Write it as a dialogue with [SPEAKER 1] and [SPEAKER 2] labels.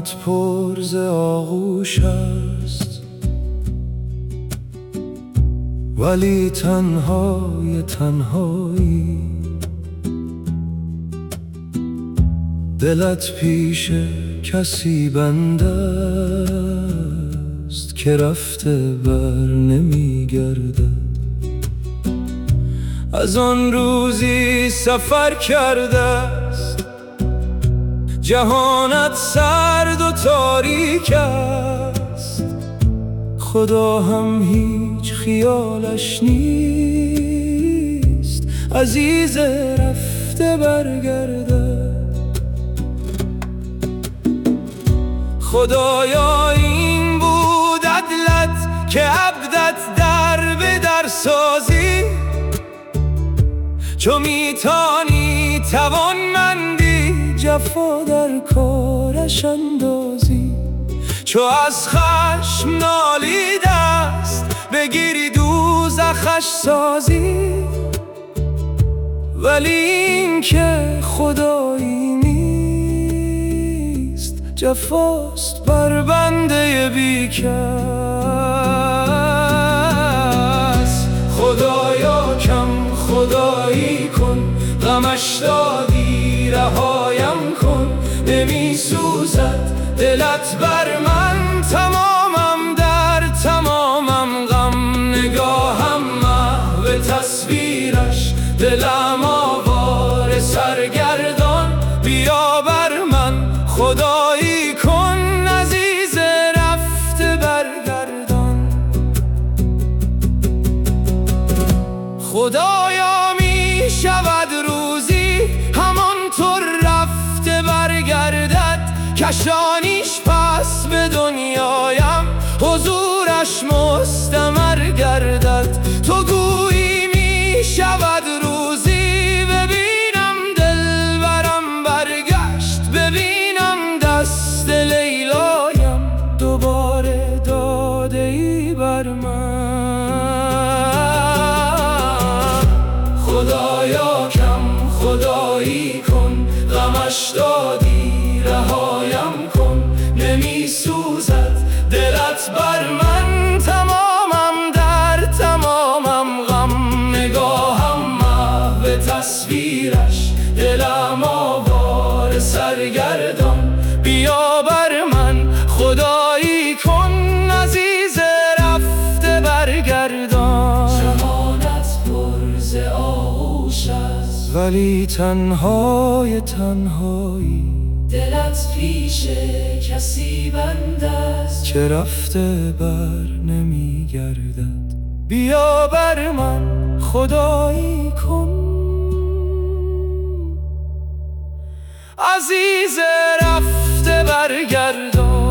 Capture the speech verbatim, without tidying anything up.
[SPEAKER 1] زمانت پر ز آغوش است، ولی تنهای تنهایی. دلت پیش کسی بنده است که رفته بر نمیگردد. از آن روزی سفر کرده است، جهانت سرد و تاریک است. خدا هم هیچ خیالش نیست عزیز رفته برگرده. خدایا این بود عدلت که عبدت در به در سازی، چو میتانی توانمندی جفا در کارش اندازی. چو از خشم نالی دست بگیری دوزخش سازی، ولی این که خدایی نیست جفاست بر بنده بیکس. خدایا کم خدایی کن، غمش دادی رهایم کن. نمی سوزد دلت بر من، تمامم در تمامم غم. نگاهم محو تصویرش، دلم آواره سرگردان. بیا بر من خدایی کن، عزیز رفته برگردان. خدایا می شود روزی همانطور رفته برگردد، کشانیش پس به دنیایم حضورش مستمر گردد. تو گویی می شود روزی ببینم دلبرم برگشت، ببینم دست لیلایم دوباره داده ای بر من. خدایا کم خدایی کن، غمش دادی رهایم کن. نمی سوزد دلت بر من، تمامم در تمامم غم. نگاهم محو تصویرش، دلم آواره سرگردان. بیا بر من خدایی کن، عزیز رفته برگردان.
[SPEAKER 2] جهانت پر ز آغوش است،
[SPEAKER 1] ولی تنهای تنهایی.
[SPEAKER 2] دلت پیش کسی بنده است
[SPEAKER 1] که رفته بر نمیگردد. بیا بر من خدایی کن، عزیز رفته برگردان.